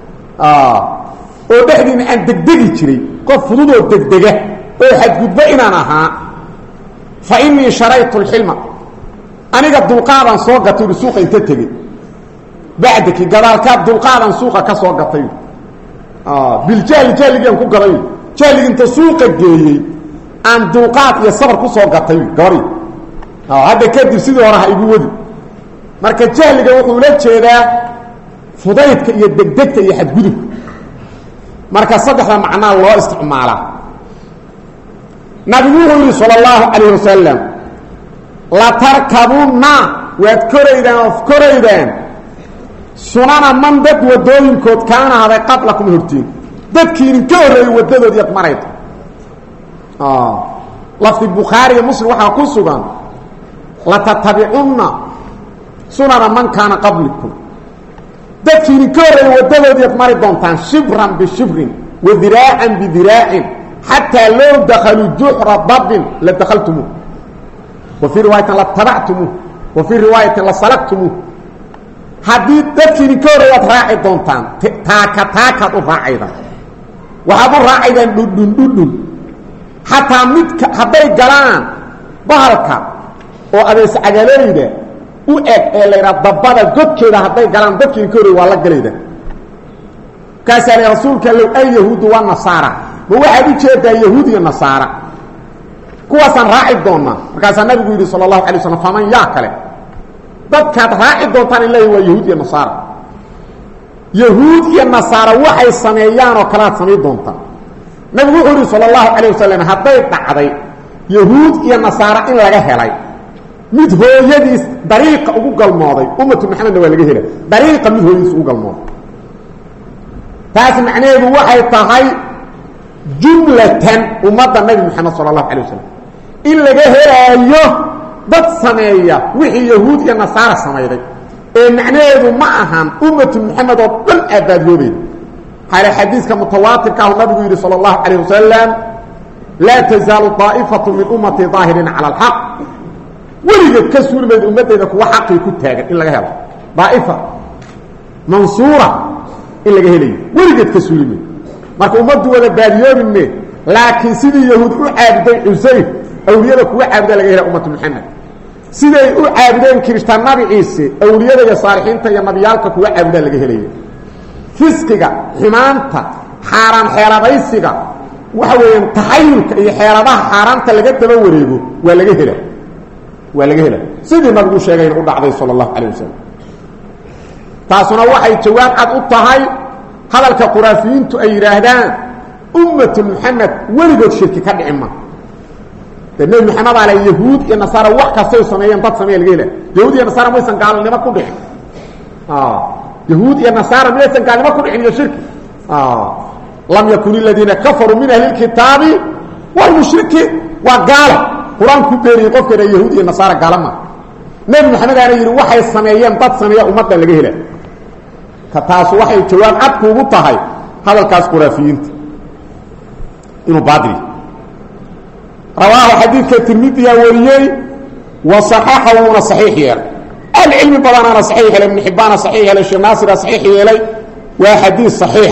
ودحدين أن دقدقي جري قف فضوضه دقدقه وحد قدبئنا نها فإني شريت الحلم أنا قد دلقادا سوقتي لسوق انتتقي بعدك قدال كاب دلقادا سوقا كسوقتي بالجهل جهل ينكو قرأي جهل انت سوق الجيي أن دلقاد يصبر كسوقتي قرأي هذا كدب سيدي وراها يقول marka jahliga wuxuu la jeedaa fudaydka iyo degdegta iyo xadgudub marka saddexda macna loo isticmaala nabigu sallallahu alayhi wasallam la tarkabuna wa koraydan sunana man dad wadooyinkood kaana hada qablakum hortiin dadkiin ka horeeyay wadadood yad mareed lafdi bukhari muslim waxa ku sugan la tattabi'una sunana man kaana qablakum dadkiin ka horeeyay wadadood yad mareed doontaan shibran bi shibrin wa dira'an bi dira'in hatta law dakhalu juhra babin la dakhaltumu wa fi riwayatin la taba'tumu wa fi riwayatin la salaktumu hadii dadkiin ka horeeyay raaci doontaan taaka u raacida waxa uu raacidan dhudhun hatta midka haday galaan bahalka oo adees cagaleeyda u eg ee leeyahay dabada godkeeda haday galaan dadkiin ka horeeyay waa la galeeyda kaasay rasuulka ay yahuud wa nasara waxa uu jeedaa yahuud iyo nasara kuwaasan raaci doona markaas nabigu yiri sallallahu alayhi wasallam faman yaa kale dadka raaci doontaan ilaahay waa yahuud iyo nasara yahuud iyo nasara waxay sameeyaan oo kala sameey doontaan nabigu yiri sallallahu alayhi wasallam haday dhacday yahuud iyo nasara in laga helay mid hooyadiis dariiqa ugu galmooday ummatu maxamed waa laga helay dariiqa mid hooyadiis ugu galmooday taas macnaheedu waxay tahay jumlatan ummadda nabi maxamed sallallahu alayhi wasallam in laga helayo dad sameeya wixii yahuud iyo nasara sameeyay ee macnaheedu ma ahan ummatu maxamed oo dhan abaadyoobay hal xadiiska mutawaatirka ah nabigu yiri sallallahu alayhi wasallam la tazalu ta'ifatu min ummati zahirin ala al-haq weligeed ka suulmayd ummaddeeda kuwa xaqii ku taagan in laga helo daa'ifa mansuura in laga helayo weligeed ka suulimayd marka ummaddu wada baadiyoobinme laakiin sidii yahuud u caabuday cusayr awliyada kuwa caabuda laga hela ummatu maxamed siday u caabudeen kirishtaan nabi ciise awliyada iyo saalixiinta iyo nabiyaalka kuwa caabuda laga helayo fisqiga xumaanta xaaraan xeeradaysiga waxa weeyaan taxayulka iyo xeeradaha xaaraanta laga daba wareego waa laga hela sidii nabigu sheegay inuu dhacday sallallahu alayhi wasallam taasuna waxay jawaab cad u tahay hadalka quraafiyiintu ay yiraahdaan ummatu muhammad weligood shirki ka dhicima nabi maxamed ala yahuud iyo nasaara wax kastoo sameeyeen dad sameeyay laga hela yahuud iyo nasaara maysan gaalnimo ku dhicin yahuud iyo nasaara maysan gaalnimo ku dhicin iyo shirki lam yakun alladheena kafaru min ahli alkitabi wal mushrikiin wa qala quraan ku beeriyay qofka yahuud iyo nasaara gaalama nabi maxamed ala yiri waxay sameeyeen dad sameeya ummadda laga hela ka taas waxay jawaab cad ugu tahay hadalkaas quraafiyiinta inuu baadri رواه حديث الترمذي وريي وصححه صحيح العلم بدنا صحيح لابن حبان صحيح للشيخ ناصر صحيح لي وحديث صحيح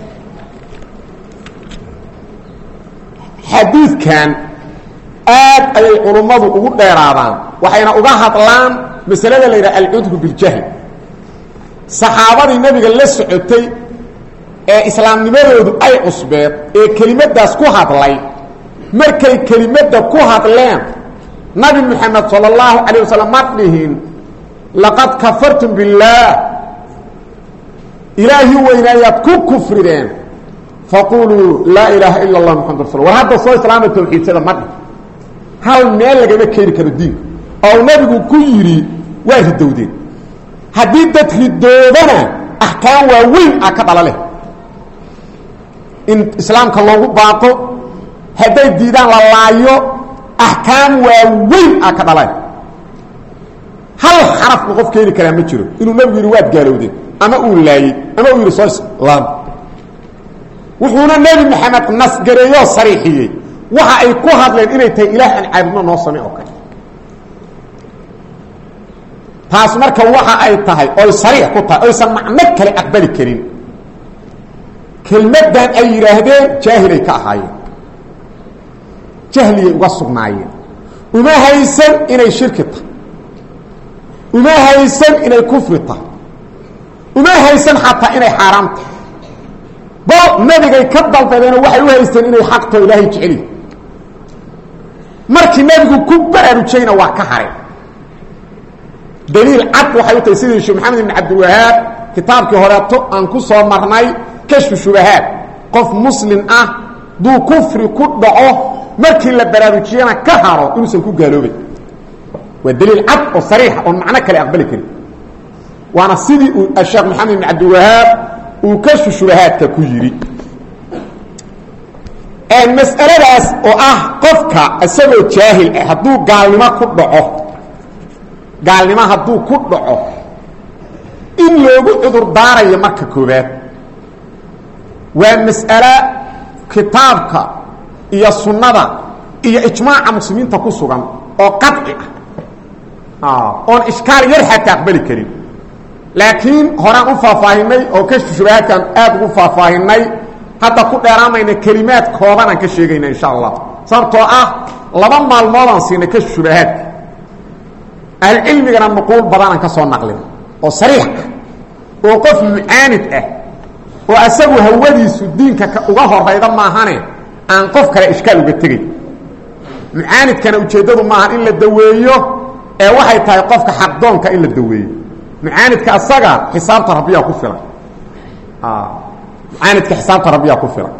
حديث كان اي علماء ugu dheeraadaan waxayna uga hadlaan masalada la yiraahdo al-udhu bil jahl saxaabadii nabiga la socotay ee islaamnimadoodu ay cusbeed ee kelimadaas ku hadlay markay kelimada ku hadleen nabi muhammad sallallahu alayhi wasallam madhihin laqad kafartum billah ilahi wa inayat kufrideen faqulu la ilaha illa allah muhammadur rasul wa hada soo islaam tawxiid sida madh hal meel laga keeni karo diin oo nabigu ku yiri waa ridowdeen hadii dad ridoodana ahkaam waa weyn ka dhalale in islaamka loogu baaqo haday diidaan la laayo ahkaam waa weyn ka dhalay hal xaraf qof keeni kara ma jiro inuu nabigu yiri waad gaalowdeen ama uu laayay ama uu yiri soo islaam wuxuuna nabi maxamed nasgareeyo sariixiyay waxa ay ku hadleen inay tahay ilaah aan caabudno noo sameeyo oo kale taas marka waxa ay tahay oo sariix ku tahay oo san macno kale aqbali karin kelmadan ay yiraahdeen jaahilay ka ahaayeen jahliye uga sugnaayeen uma haysan inay shirki tahay uma haysan inay kufri tahay uma haysan xataa inay xaraam tahay bal nabigay ka dalbadeen waxay u haysteen inay xaqto ilaahay jecel markii nabigu ku baraarujayna waa ka haray daliil cad waxay u tahay sidii sheekh maxamed ibn abdul wahhab kitaabkii horeeto aan ku soo marnay kashf shubahat qof muslim ah duu kufri ku dhaco markii la baraarujiyana ka haro inuusan ku gaaloobay waa daliil cad oo sariix oo macno kale aqbali kari waana sidii uu sheekh maxamed ibn abdul wahhab uu kashf shubahaadka ku yiri mas'aladaas oo ah qofka asagoo jaahil ah hadduu gaalnimo ku dhaco gaalnimo hadduu ku dhaco in loogu cudur daarayo marka koobaad waa mas'ala kitaabka iyo sunnada iyo ijmaaca muslimiinta ku sugan oo qadci oon iskaal yar xataa aqbali karin laakiin horaan u faahfaahinay oo kashf shubahaadkan aad ugu faahfaahinay hadda ku dheeraamayna kalimaad kooban aan ka sheegayna insha Allah sababtoo ah laba maalmood aan siinay kashf shubahaadka al-ilmigana nuqul badan aan ka soo naqlin oo sariix oo qof mu'aanid ah oo asagu hawadiisu diinka uga horeyda maahane aan qof kale iskaal uga tagay mu'aanidkana ujeedadu maahan in la daweeyo ee waxay tahay qofka xaqdoonka in la daweeyo mu'aanidka asaga xisaabta rabbiga ku filan mu'aanidka xisaabta rabbiga ku filan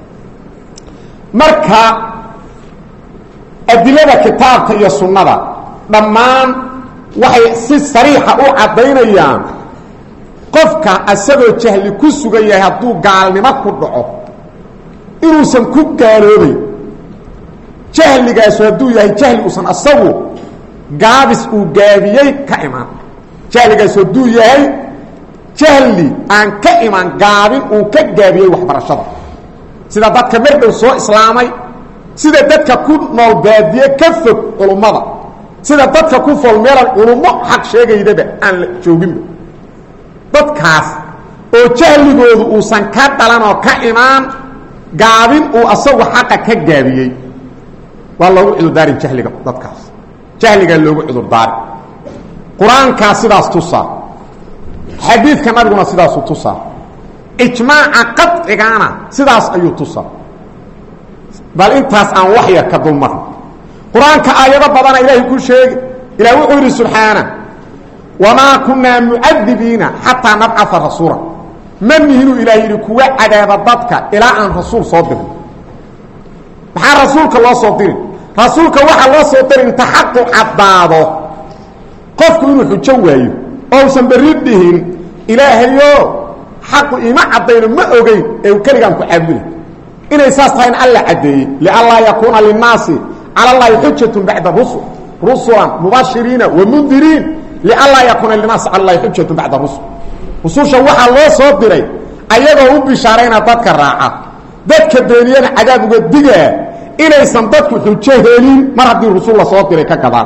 marka adilada kitaabka iyo sunnada dhammaan waxay si sariixa u cadaynayaan qofka asagoo jahli ku sugan yahay hadduu gaalnimo ku dhaco inuusan ku gaaloobay jahligaas hadduu yahay jahli uusan asagu gaabis uu gaabiyey ka imaan jahligaas hadduu yahay jahli aan ka imaan gaabin uu ka gaabiyey waxbarashada sida dadka mardhow soo islaamay sida dadka ku nool baadiye ka fog culummada sida dadka ku fool meelan culummo xaq sheegaydaba aan la jooginba dadkaas oo jahligoodu uusan ka dhalan oo ka imaan gaabin uu asagu xaqa ka gaabiyey waa loogu cudurdaarin jahliga dadkaas jahligaa loogu cudurdaari qur-aankaa sidaas tusaa xadiidka nabiguna sidaasuu tusaa ijmaaca qadcigaana sidaas ayuu tusaa bal intaas aan wax yar ka dulmarno qur-aanka aayado badana ilaahay ku sheegi ilaah wuxuu yidhi subxaana wamaa kunaa mucadibiina xataa nabcaa rasuula ma mihinu ilaah yidhi kuwa cadaaba dadka ilaa aan rasuul soo dirin maxaa rasuulka loo soo dirin rasuulka waxaa loo soo dirin inta xaqu caddaado qofku inuu xujo waayo oo usan berri dhihin ilaahayo xaqu ima caddayno ma ogeyn ee keligaan ku caabudina inay saas tahay in alla caddeeyey lianlaa yakuuna linnaasi cala allahi xujatun bacda rusul rusulan mubashiriina wamundiriin lianlaa yakuuna linnaasi cala allahi xujatun bacda rusul rususha waxaa loo soo diray ayagoo u bishaarayna dadka raaca dadka dooniyana cadaab uga digaa inaysan dadku xujo helin mar haddii rusul la soo diray ka gadaan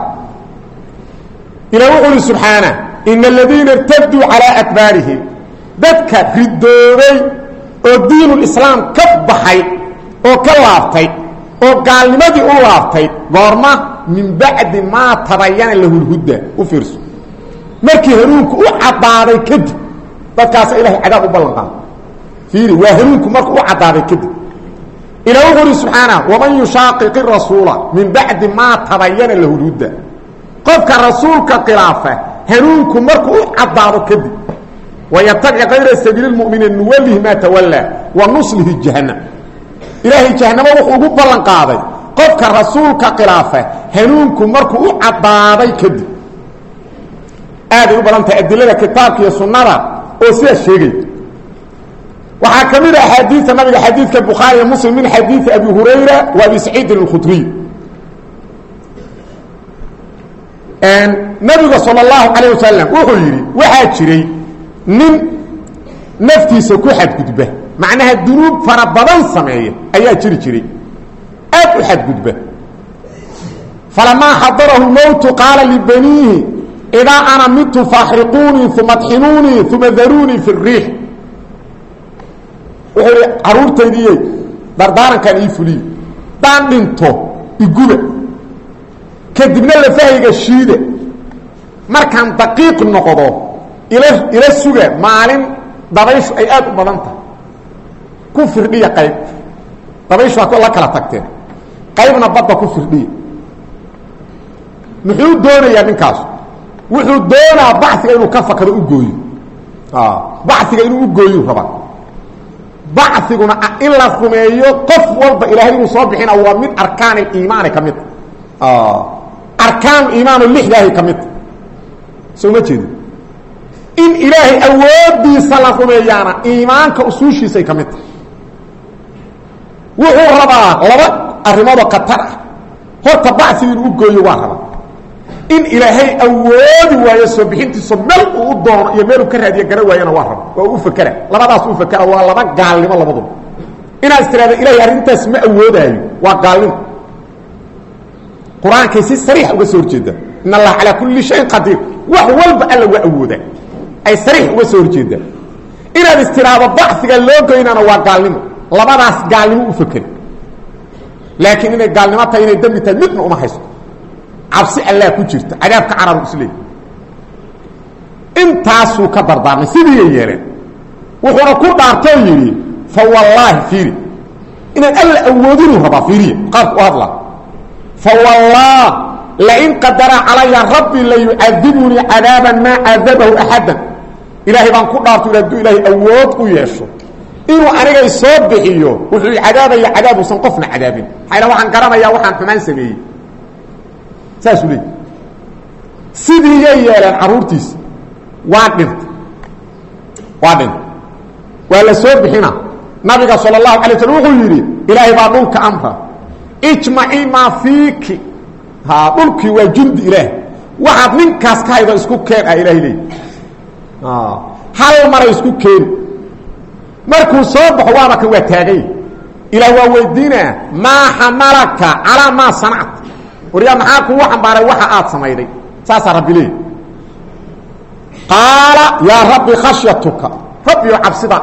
ilaah wuxuu uhi subxaana ina aladiina irtaduu calaa adbaarihim dadka ridoobay oo diinulislaam ka baxay oo ka laabtay oo gaalnimadii u laabtay goorma min bacdi maa tabayana lahulhuda u fiirso markii hanuunku u caddaaday kadib dadkaasa ilahay cadaab u ballan qaada fiiri waa hanuunku markuu u caddaaday kadib ilaah wuxuu uhi subxaana waman yushaaqiqi rasuula min bacdi maa tabayana lahulhuda qofka rasuulka khilaafa hanuunku markuu u caddaado kadib wayatabic kayra sabiili lmuminiin nuwalihi maa tawallaa wa nuslihi jahannam ilaahay jahanamo wuxuu ugu ballan qaaday qofka rasuulka khilaafa hanuunku markuu u caddaaday kadib aaday u badan tahay adilada kitaabka iyo sunnada oo sidaas sheegay waxaa ka mid a axaadiista nabiga xadiidka bukhaari iyo muslim min xadiidi abi hurayra wa abi saciidin alkhudriy nabiga sal اlahu alayه wasalam wuxuu yidhi waxaa jiray nin naftiisa ku xadgudba macnaha dunuub fara badan sameeya ayaa jiri jiray aad u xadgudba falamaa xadarahu mowtu qaala libaniihi idaa ana midtu faxriquunii uma adxinuunii uma daruunii fi الriix wuxuu ihi caruurtaydiyey dardaarankan ii fuliye daan dhinto iguba kadibna lafahayga shiida markaan daqiiq noqdo ila suga maalin dabayshu ay aad u badan tahay ku firdhiya qayb dabayshu waa la kala tagteen qaybna badda ku firdhiya muxuu doonayaa ninkaas wuxuu doonaa baciga inuu ka fakado u gooyo baciga inuu u gooyo rabaa baciguna in la rumeeyo qof walba ilaahay inuu soo bixina waa mid arkaan iimaani ka mid arkaan iimaanu lixdaahi ka mid soo ma jeedi in ilaahay awoodiisa la rumeeyaana iimaanka usuushiisay ka mid tahay wuxuu rabaa laba arrimoodoo khatar ah horta bacigi inuu u gooyo waa rabaa in ilaahay awoodi waayo soo bixintiisa meel uu u doono iyo meel uu ka raadiyo gara waayana waa raba waa u fakera labadaas u fakera waa laba gaalnimo labaduba inaad istiraada ilaahay arrintaas ma awoodaayo waa gaalnimo qur-aankay si sariix uga soo horjeeda in allah calaa kulli shayin qadiir wax walba alla waa awooda ay sariix uga soo horjeedaan inaad istiraado baciga loo goynana waa gaalnimo labadaas gaalnimo u fakeri laakiin inay gaalnimo tahay inay dembi tahay midna uma haysto cabsi allaa ku jirta cadaabka carabu isleey intaasuu ka dardaarmay sidiiay yeeleen wuxuuna ku dhaartoo yidhi fa wallaahi fiiri inaan alla awoodinuu rabaa fiiriya qaabka u hadla fa wallah lain qadara calaya rabbi layucadibunii cadaaban maa cadabahu axadan ilaahay baan ku dhaarto hadduu ilaahay awood u yeesho inuu anigay soo bixiyo wuxuu cadaabaya cadaabuusan qofna cadaabin maxaa waxaan garanayaa waxaan xumaan sameeyey saasuu leey sidiiyay yeeleen carruurtiisa waa dhintay waa la soo bixina nabiga sala allahu alay slm wuxuu yidhi ilaahay baa dhulka amra ijmacii maa fiiki dhulkii waa jundi ilaah waxaad ninkaas ka haydo isku keen ah ilahay leey hal maray isku keeni markuu soo baxo waaba kan waa taagay ilaah waa weydiinaa maa xamalaka calaa maa sanacta وريا معاك وحن باري وحقات سميدي ساسا ربي لي قال يا ربي خشيتك ربي عبسدا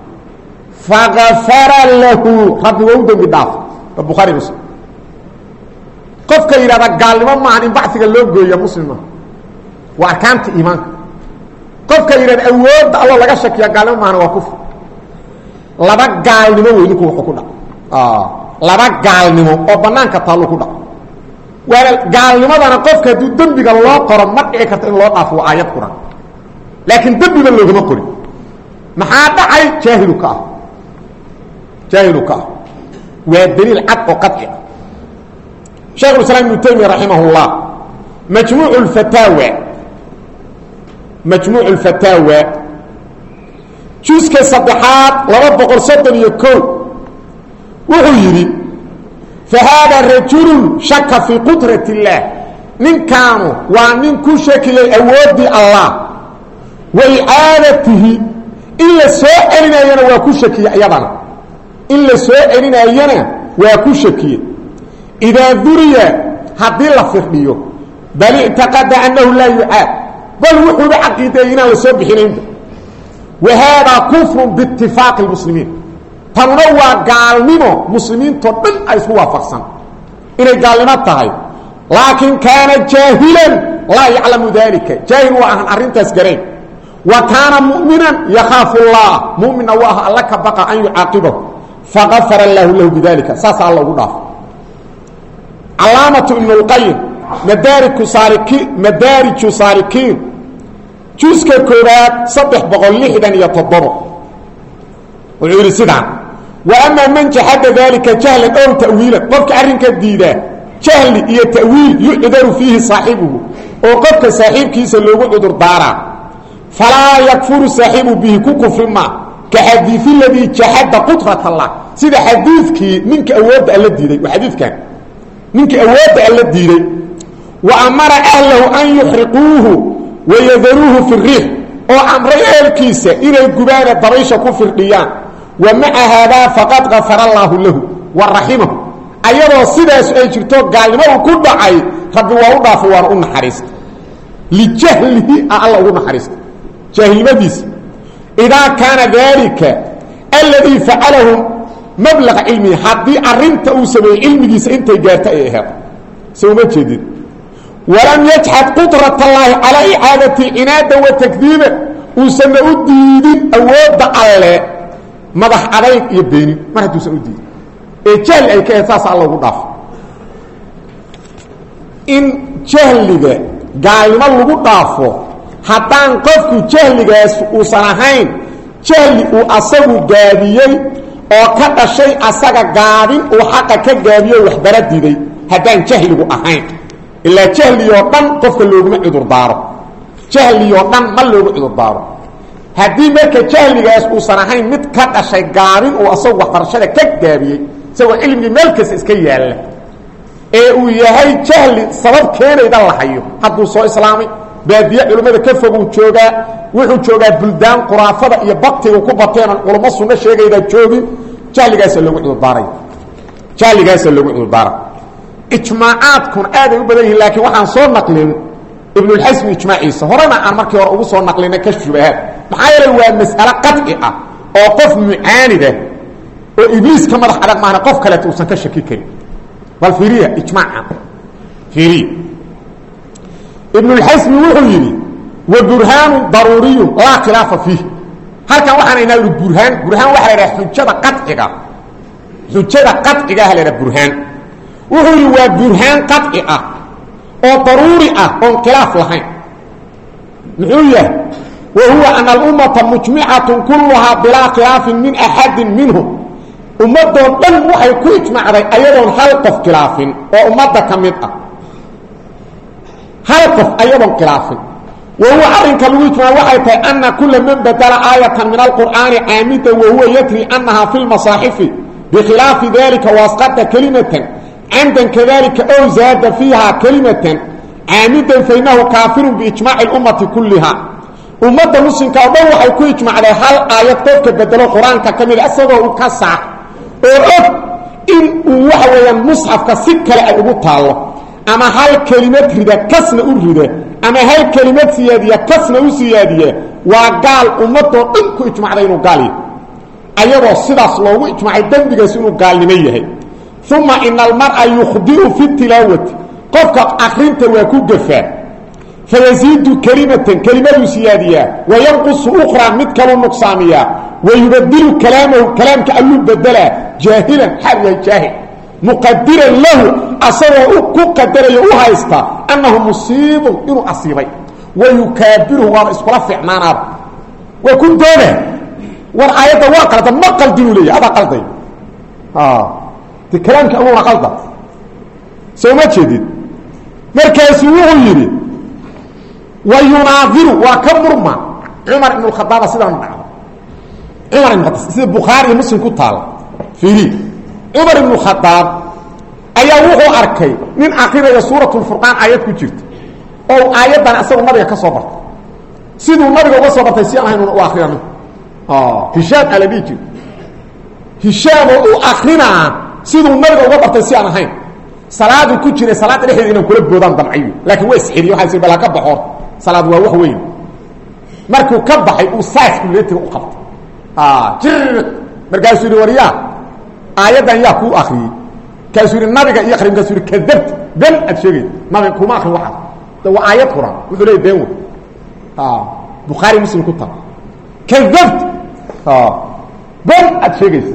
فغفر له ربي وودن بداف البخاري مسلم قفك إلى قال لما ما عن بعثك اللوجو يا مسلم وأركانت إيمان قفك إلى الأول الله لقى شك يا قال لما ما أنا وقف لما قال لما وينكم حكونا لما قال لما وبنانك طالو كنا وقال لما أنا قفك دنبك الله قرب ما إيكت إن الله عفو آيات قرآن لكن دنبك اللوجو ما قري ما حد عاي جاهلك والدليل عد وقطع شيخ الإسلام ابن تيمية رحمه الله مجموع الفتاوى جزء صدحات لربق الصدن يكون وغيري فهذا الرجل شك في قدرة الله من كانوا ومن كل شكل أود الله وإعادته إلا سائلنا ينا وكل شكل أيضا إلا سائلنا ينا وكل شكل إذا ذري هذه اللفظية بل اعتقد أنه لا يعاد بل وحو بعقيدينا وسبحين عنده وهذا كفر باتفاق المسلمين تنوى قال منه مسلمين تضل أيسوا فقصا إنه قال لنا التهي لكن كان جاهلا لا يعلم ذلك جاهل وعن أرنت أسقرين وكان مؤمنا يخاف الله مؤمنا الله لك بقى أن يعاقبه فغفر الله له بذلك ساسا الله قداف علامة ابن القيم مدارج سالكين جزء كورات صدح بغليحدا يتضبط ويقول سدعا وأما من جحد ذلك جهلا أو تأويلا قفك عرنك الديدة جهل هي تأويل يعذر فيه صاحبه وقفك صاحب كيس اللي يقعد دارا فلا يكفر صاحبه به كفر ما كحديث الذي جحد قدرة الله سيدا حديثك منك أود ألا الديدة وحديث كان منك أود ألا الديدة وأمر أهله أن يحرقوه ويذروه في الريح وأمر الكيسة إلى الجبال الضريش كفر قيام ومع هذا فقد غفر الله له ورحمه أيضا صدا سؤال شرطوك قال لما كل دعي ربي ووضع فوار أم حريست لجهله الله أم حريست جاهل مديس إذا كان ذلك الذي فعله مبلغ علمي حدي أرنت أوسمي علمي ديس انت جارت إيهاب سوما جديد ولم يجحد قدرة الله على إعادة عنادا وتكذيبا وسمى الدين أود على مضح عليك يبيني ما هدو سمى الدين جهل أي كأساس الله قداف إن جهل لك قال ما الله قدافه حتى انقفك جهل لك وصنحين جهل وأصبه قابيي وكذا شيء أصبه قابين وحقا كقابيي وحبرت دي حتى جهل لك أحين إلا جهل يوطن قفك اللوغ معدر داره جهل يوطن ما اللوغ معدر داره هدي مالك جهل يقاس وصنحين متكاد الشيء قارن وأصوح فرشادة كقابيي سوى علمي مالكس اسكي يالا ويهي جهل سبب كينا إذا الله حيو حدو صو إسلامي بادية علماء كفقوا جوغا وحو جوغا بلدان قرافة يبقتي وكبتين علماء السنة شيئا إذا جوغي جهل يقاس اللوغ معدر داره جهل يقاس اللوغ معدر داره اجماعات كون ادي وبديه لكن waxaan soo naqlin ibn al-hasm ijmaaciisa horena aan markii hore ugu soo naqlinay kashfubaad maxaa yeelay waa mas'ala qadci ah oo qof mu'aanida oo iblis ka madax adag maana qof kale uusan ka shaki karin wal fiiriya ijmaaca fiiri ibn al-hasm wuxuu yiri wa burhan daruri la khilafa fihi halkan waxaan inaa burhan waxa la yiraahdaa xujjada qadciga hal la burhan وهو برهان قطعي وضروري وانقلاف لهين نعوية وهو أن الأمة مجمعة كلها بلا خلاف من أحد منهم أمده لن وحي كويت معري أيضا حلقف خلاف وأمده كمدة حلقف أيضا خلاف وهو أرنك الويت ما وحي أن كل من بدل آية من القرآن عامدا وهو يدري أنها في المصاحف بخلاف ذلك واسقط كلمة عندما كذلك أو زاد فيها كلمة عامدا فإنه كافر بإجماع الأمة كلها أمة مسلم كأبوه حيكون إجماع على هل آيات قفك بدلوا القرآن كامل أسوه وكسع ورأب إن وحويا المصحف كسكة لأبوتها الله ama hal kelimad rida kasna u rida ama hal kelimad siyaadiya kasna u siyaadiya waa gaal ummadoo dhan ku ijmacday inuu gaal yahay ayagoo sidaas loogu ijmacay dembigaas inuu gaalnimo yahay uma ina almar'a yukhdi'u fi tilaawati qofka akrinta waa ku gafaa fayaziidu kelimatan kelimadu siyaadiyaa wayanqusu ukhraa mid kaluu nuqsaamiyaa wayubadilu kalaamahu kalaamka alluu bedelaa jaahilan xaal yahay jaahil muqadiran lahu asagoo ku qadarayo u haysta annahu musiibun inuu asiibay wayukaabiruhu waaba iskula ficnaanaaba waa ku doona war aayadda waa qalda ma qaldinuu leeyahy adaa qalday de kalaamka alluna qalda soo ma jeedid markaasuu wuxuu yidhi wayunaadiru waa ka murma cumar ibn khadaaba sidaan dhacdo cumar ibn khadaab sida bukhaari iyo muslim ku taala fiiri cumar ibn khadaab ayaa wuxuu arkay nin aqrinaya suuratul furqaan aayad ku jirta oo aayadan asagoo nabiga ka soo bartay siduu nabiga uga soo bartay si aan ahayn u akhriyano hishaam alabiji hishaam oo akhrina siduu nabiga uga bartay si aan ahayn salaadu ku jiray salaada dhexdeeda inaan kula boodaan damciyo laakiin way isxiriyo waxa bala ka baxo salaad waa wax weyn markuu ka baxay uu saas ku leeyahay u qabto jir markaasuu yiri wariya aayadan yaa ku akhriyay kaasuu yiri nabiga iyo akhrin kaasuu yiri kadabt bal ad sheegay nabiga kuma akhrin waxa waa aayad quraan wuxuu leeyahay been bukhari muslim ku taa kadabt bal ad sheegay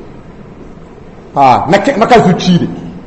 markaasuu jiiday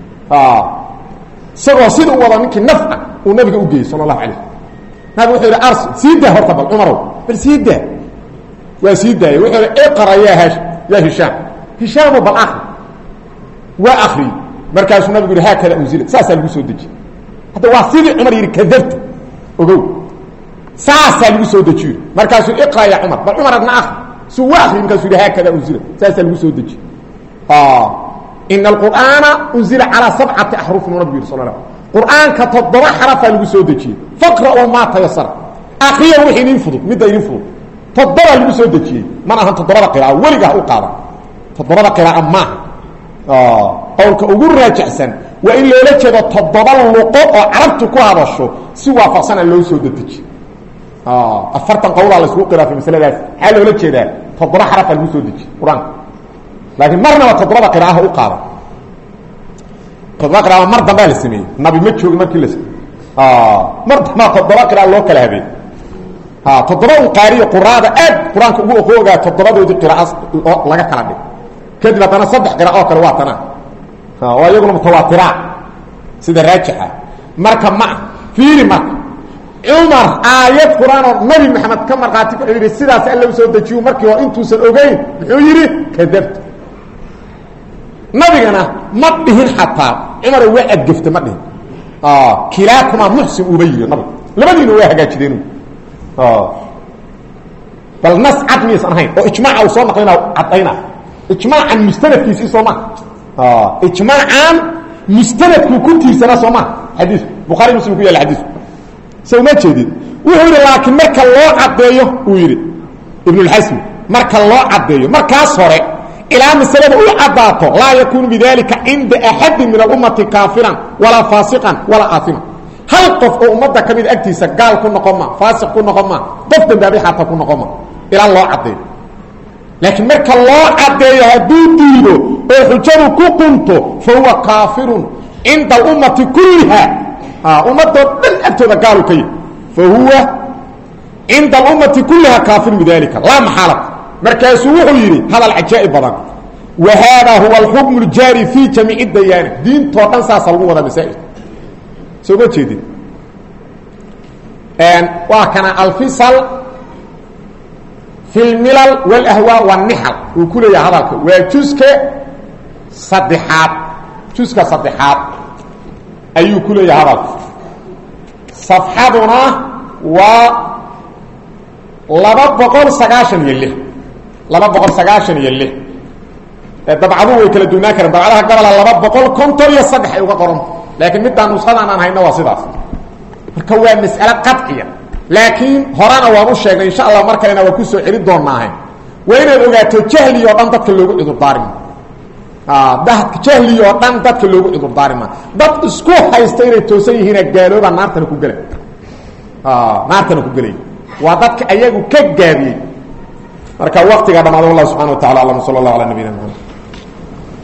isagoo sida u wada ninkii nafca uu nabiga u geeyey sal allahu alayh nabiga wuxuu yidhi ars sii daa horta bal cumarow bal sii daa waa sii daayay wuxuu yidhi iqra ya hishaam hishaamu bal akri waa akri markaasuu nabigu yidhi haakada unzila saasaa lagu soo dejiyey hadda waa sidii cumar yidhi kadabta ogow saasaa lagu soo dejiyo markaasuu iqra ya cumar bal cumar adna akri suu waa akri markaasuu yidhi haakada unzila saasaa lagu soo dejiyey إن القرآن أنزل على 7 أحرف من ربي صلى الله عليه وسلم قرآن كتضبع حرفا لقسودتي فاقرأوا ما تيسر أخيرا وحين ينفضوا مدى ينفضوا تضبع لقسودتي ما أنها تضبع قراءة ولقى أقارا تضبع قراءة ما قولك أقول راجعسا وإن لو لكذا تضبع اللقاء عرفتك هذا الشو سوى فصنا اللو سودتي أفرتا قولا لسوق قراءة في مسألة ذات حال لو لكذا تضبع حرفا لقسودتي قرآن لكن مرنا تضرب قراءه وقارا تضرب قراءه مرضى بالسمي النبي متشوق مركي لس مرضى ما تضرب قراءه لو كلا هبي تضرب قاري قراءه اد قران كو خوغا تضرب دي قراءه لا كلا دي كدب انا صدح قراءه كلا واتنا ويقول متواتره سيده راجحه مركه مع فيري مع عمر آيات قرآن النبي محمد كما قاتك يري سيداس الله سو دجيو markii oo intuusan ogeyn wuxuu yiri kadabta nabigana ma dhihin xataa cumar waa adgifta ma dhihin kilaakuma muhsin ubayy nabi labadiina waa hagaajideen bal nas admi sanayn oo ijmaac oo soo naqlina cadayna ijmaacan mustanadkiisa soo ma ijmaacan mustanadku ku tiirsana soo ma hadith bukhari muslim ku yaal hadith سو ما جديد وحوري لكن marka loo cadeeyo uu yiri ibn al-hasm marka loo cadeeyo markaas hore ila masalada uu cadaato la yakun bidalika inda ahad min al-ummati kafiran wala fasiqan wala athima hal qof oo umada kamid agtiisa gaal ku noqoma fasiq ku noqoma qof dambi xataa ku noqoma ila loo cadeeyo laakiin marka loo cadeeyo haduu diido oo xujadu ku qunto fa huwa kafirun inda al-ummati kullaha أمته من أكتب قالوا كي فهو عند الأمة كلها كافر بذلك لا محالة مركز وحيري هذا العجائب بضان وهذا هو الحكم الجاري في جميع الديانة دين توقنسا صلوه هذا مسائل سوف تشيدي وكان الفصل في الملل والأهواء والنحل وكل هذا وجزك صدحات أي كل يهرب صفحتنا و لبا بقول سغاشن يلي لبا بقول سغاشن يلي دبعدو way kala duunaa karaan dabacadaha gabal laba boqol kontor iyo saddex ay uga qoran laakiin midaan usqadaan aan hayno waa sidaas marka waa mas'ala qadciya laakiin horana waan u sheegnay insha Allah mar kalena waa ku soo ciri doonaa waa inaad ogaato jahli oo dhan dadka loogu cudur daarin dadka jahli oo dhan dadka loogu cudur daarima dad isku haysta inay toosan yihiin gaalooba naartana ku galay naartana ku galay waa dadka ayagu ka gaabiyay marka waqtiga dhamaado Allah subhanahu wa ta'ala sallallahu alayhi wa sallam